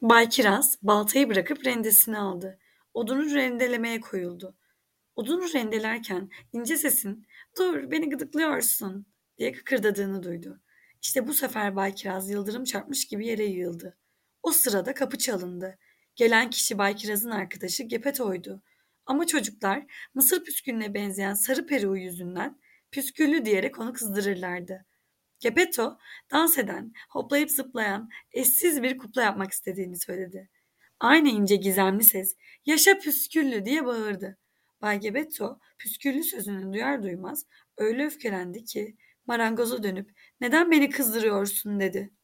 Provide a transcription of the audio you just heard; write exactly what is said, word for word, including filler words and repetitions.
Bay Kiraz baltayı bırakıp rendesini aldı. Odunu rendelemeye koyuldu. Odunu rendelerken ince sesin "Dur, beni gıdıklıyorsun!" diye kıkırdadığını duydu. İşte bu sefer Bay Kiraz yıldırım çarpmış gibi yere yığıldı. O sırada kapı çalındı. Gelen kişi Bay Kiraz'ın arkadaşı Gepetto'ydu. Ama çocuklar mısır püskülüne benzeyen sarı peruğu yüzünden püsküllü diyerek onu kızdırırlardı. Geppetto, dans eden, hoplayıp zıplayan, eşsiz bir kupla yapmak istediğini söyledi. Aynı ince gizemli ses, "Yaşa püsküllü!" diye bağırdı. Bay Geppetto, püsküllü sözünü duyar duymaz öyle öfkelendi ki marangoza dönüp, "Neden beni kızdırıyorsun?" dedi.